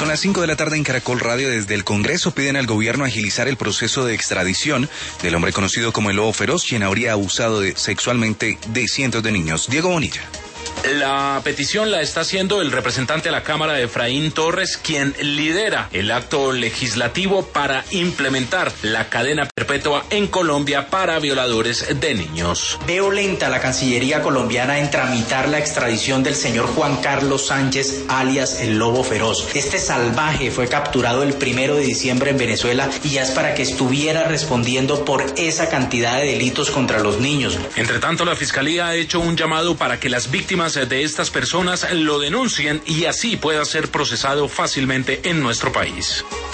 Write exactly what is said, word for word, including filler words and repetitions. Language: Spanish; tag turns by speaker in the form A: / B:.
A: Son las cinco de la tarde en Caracol Radio. Desde el Congreso piden al gobierno agilizar el proceso de extradición del hombre conocido como el Lobo Feroz, quien habría abusado de, sexualmente de cientos de niños. Diego Bonilla.
B: La petición la está haciendo el representante a la Cámara, Efraín Torres, quien lidera el acto legislativo para implementar la cadena perpetua en Colombia para violadores de niños.
C: Veo lenta la Cancillería colombiana en tramitar la extradición del señor Juan Carlos Sánchez, alias el Lobo Feroz. Este salvaje fue capturado el primero de diciembre en Venezuela y ya es para que estuviera respondiendo por esa cantidad de delitos contra los niños.
B: Entre tanto, la Fiscalía ha hecho un llamado para que las víctimas de estas personas lo denuncien y así pueda ser procesado fácilmente en nuestro país.